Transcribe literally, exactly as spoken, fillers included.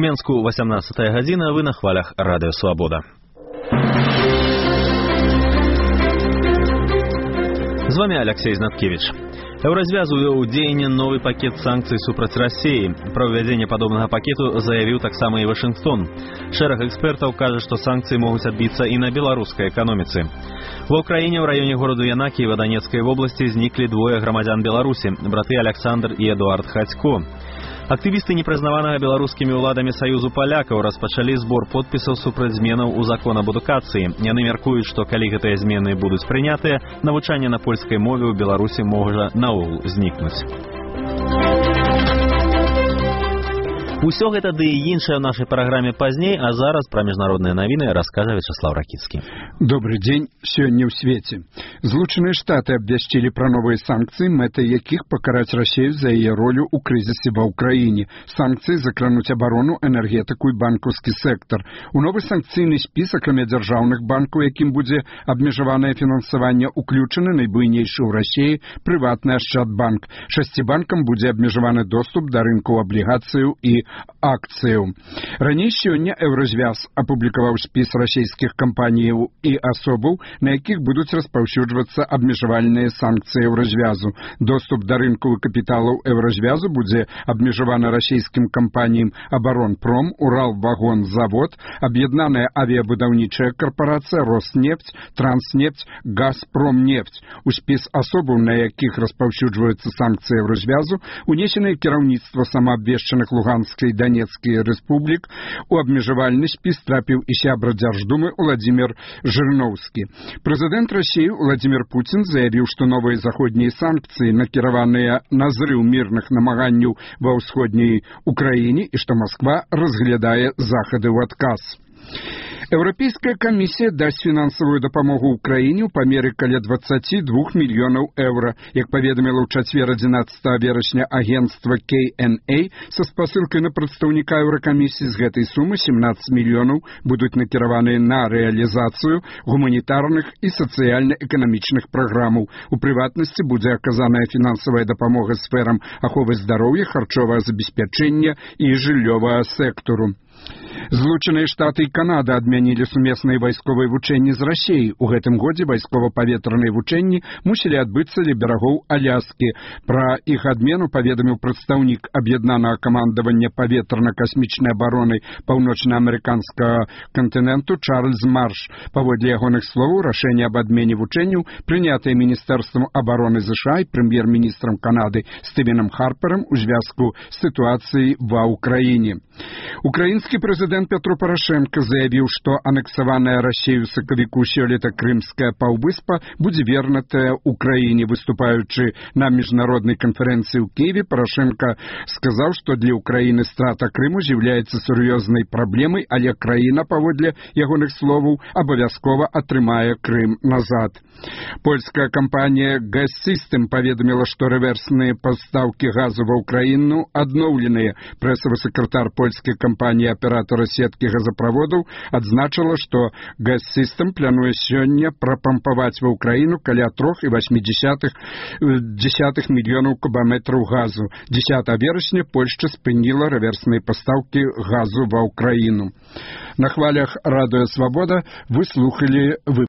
Менску восемнадцатая гадзіна, вы на хвалях Радыё Свабода. З вами Алексей Знаткевич. Еўразвяз увёў у дзеянне новы пакет санкцый супраць Расіі. Пра ўвядзенне падобнага пакету заявіў таксама і Вашынгтон. Шэраг экспертаў кажа, што санкцыі могуць адбіцца і на беларускай эканоміцы. Ва ўкраіне ў раёне гораду Янакі і Ваданецкай вобласці зніклі двое грамадзян Беларусі, браты Александр і Эдуард Хацько. Актывісты непрызнаванага беларускімі ўладамі Саюзу палякаў распачалі збор подпісаў супраць зменаў у закон аб адукацыі. Яны мяркуюць, што калі гэтыя змены будуць прынятыя, навучанне на польскай мове ў Беларусі можа наогул знікнуць. Усё гэта ды і іншае ў нашай праграме пазней, а зараз пра міжнародныя навіны раскажа Вячеслав Ракіцкі. Добрый дзень. Сёння ў свеце. Злучаныя Штаты абвясцілі пра новыя санкцыі, мэтай якіх пакараць Расію за яе ролю ў крызісе ва ўкраіне. Санкцыі закрануць абарону, энергетыку і банкаўскі сектар. У новы санкцыйны спіс, акрамя дзяржаўных банкаў, якім будзе абмежаванае фінансаванне, уключаны найбуйнейшы ў Расіі прыватны Ашчадбанк. Шасці банкам будзе абмежаваны доступ да рынку аблігацыяў і акцыяў. Раней сёння Еўразвяз апублікаваў спіс расійскіх кампаніяў і асобаў, на якіх будуць распаўсюджвацца абмежавальныя санкцыі Еўразвязу. Доступ да рынку капіталаў Еўразвязу будзе абмежаваны расійскім кампаніям Абаронпром, Уралвагонзавод, Аб'яднаная авіябудаўнічая карпорацыя, Роснефть, Транснефть, Газпромнефть. У спіс асобаў, на якіх распаўсюджваюцца санкцыі Еўразвязу, унесенае кіраўніцтва самаабвешчаных Луганскай і Донецкай рэспублік. У абмежавальны спіс трапіў і сябра Дзярждумы Уладзімір Жырноўскі. Прэзідэнт Расіі Владзімір Пуцін заявіў, што новыя заходнія санкцыі накіраваныя на зрыў мірных намаганняў ва ўсходняй Украіне і што Масква разглядае захады ў адказ. Еўрапейская камісія дасць фінансавую дапамогу ўкраіне ў памеры каля дваццаць два мільёнаў еўра. Як паведаміла ў чацвер адзінаццатага верасня агенцтва кей эн эй са спасылкай на прадстаўніка Еўракамісіі, з гэтай сумы сямнаццаць мільёнаў будуць накіраваныя на рэалізацыю гуманітарных і сацыяльна-эканамічных праграмаў. У прыватнасці будзе аказаная фінансавая дапамога сферам аховы здароўя, харчовага забеспячэння і жыллёвага сектару. Злучаныя Штаты і Канада адмянілі сумесныя вайсковыя вучэнні з Расіяй. У гэтым годзе вайскова-паветраныя вучэнні мусілі адбыцца ля берагоў Аляскі. Пра іх адмену паведаміў прадстаўнік аб'яднанага камандавання паветрана-касмічнай абароны паўночна-амерыканскага кантыненту Чарльз Марш. Паводле ягоных словаў, рашэнне аб адмене вучэнняў прынятае міністэрствам абароны ЗША і прэм'ер-міністрам Канады Стывеном Харпером у звязку з сітуацыяй ва ўкраіне. Украінскі прэзідэнт Пятру Парашэнка заявіў, што анексаваная Расіяю сакавіку сёлета Крымская паўвыспа будзе вернатая ўкраіне. Выступаючы на міжнароднай канферэнцыі ў Киеве, Парашэнка сказаў, што для ўкраіны страта Крыму з'яўляецца сур'ёзнай праблемай, але краіна, паводле ягоных словаў, абавязкова атрымае Крым назад. Польская кампанія «Газсістем» паведаміла, што рэверсныя пастаўкі газу ва ўкраіну адноўленыя. Прэсавы сакратар польскай кампаніі аператара сеткі газаправодаў адзначыла, што «Газсістем» плануе сёння прапампаваць ва ўкраіну каля трох і васьмі дзесятых мільёнаў кубаметраў газу. дзесятага верасня Польшча спыніла рэверсныя пастаўкі газу ва ўкраіну. На хвалях Радыё Свабода вы слухалі выпуск.